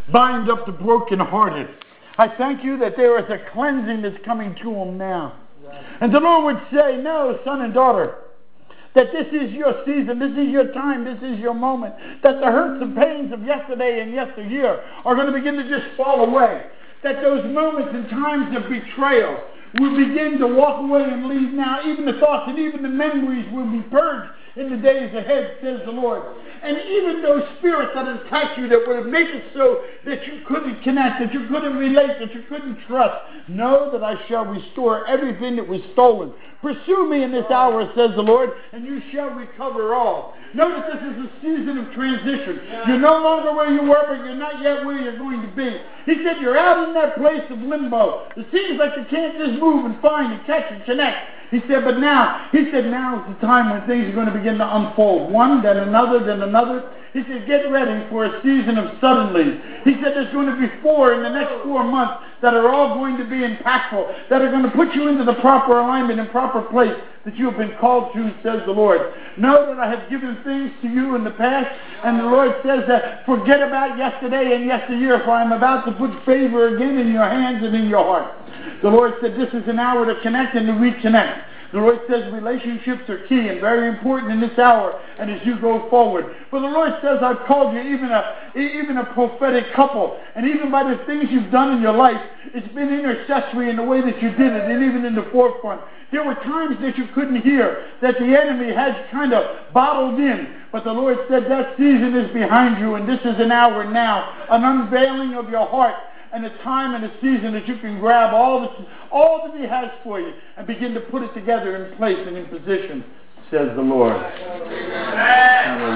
bind up the brokenhearted. I thank you that there is a cleansing that's coming to them now. And the Lord would say, no, son and daughter, that this is your season, this is your time, this is your moment, that the hurts and pains of yesterday and yesteryear are going to begin to just fall away, that those moments and times of betrayal will begin to walk away and leave now. Even the thoughts and even the memories will be purged in the days ahead, says the Lord. And even those spirits that attack you, that would have made it so that you couldn't connect, that you couldn't relate, that you couldn't trust, know that I shall restore everything that was stolen. Pursue me in this hour, says the Lord, and you shall recover all. Notice this is a season of transition. You're no longer where you were, but you're not yet where you're going to be. He said you're out in that place of limbo. It seems like you can't just move and find and catch and connect. He said, but now, he said, now is the time when things are going to begin to unfold. One, then another, then another. He said, get ready for a season of suddenly. He said there's going to be 4 in the next 4 months that are all going to be impactful, that are going to put you into the proper alignment and proper place that you have been called to, says the Lord. Know that I have given things to you in the past, and the Lord says that forget about yesterday and yesteryear, for I am about to put favor again in your hands and in your heart. The Lord said this is an hour to connect and to reconnect. The Lord says relationships are key and very important in this hour and as you go forward. For the Lord says I've called you even a prophetic couple. And even by the things you've done in your life, it's been intercessory in the way that you did it and even in the forefront. There were times that you couldn't hear, that the enemy had kind of bottled in. But the Lord said that season is behind you and this is an hour now, an unveiling of your heart. And a time and a season that you can grab all that He has for you and begin to put it together in place and in position, says the Lord.